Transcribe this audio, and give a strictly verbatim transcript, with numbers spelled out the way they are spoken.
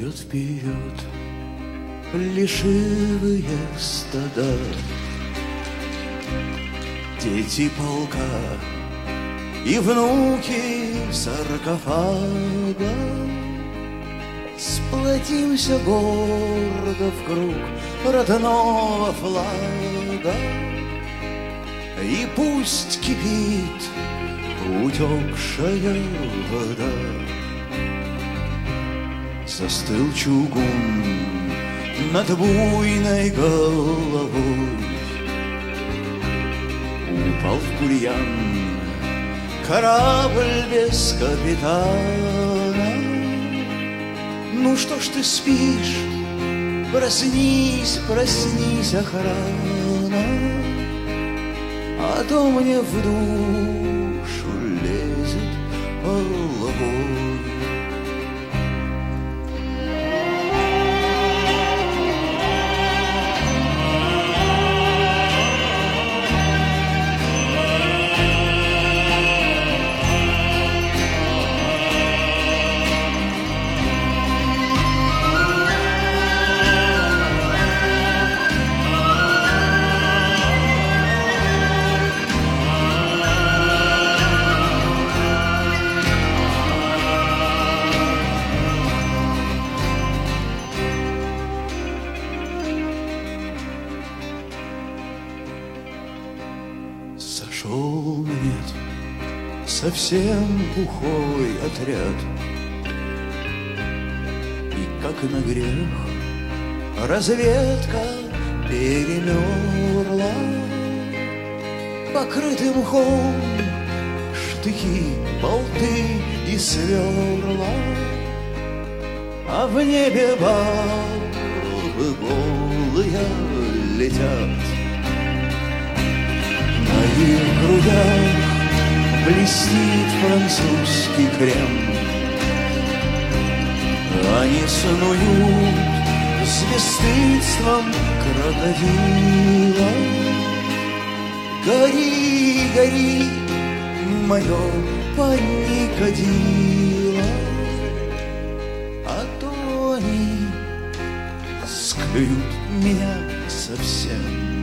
идет вперед плешивые стада, дети полка и внуки саркофага. Сплотимся гордо в круг родного флага, и пусть кипит утекшая вода. Застыл чугун над буйной головой, упал в бурьян корабль без капитана. Ну что ж ты спишь? Проснись, проснись, охрана, а то мне в душу лезет головой. Сошел на нет совсем пухой отряд, и как на грех разведка перемерла. Покрыты мхом штыки, болты и сверла, а в небе бабы голые летят. На их грудях блестит французский крем. Они снуют с бесстыдством крокодила. Гори, гори, мое паникадило, а то они скрют меня совсем.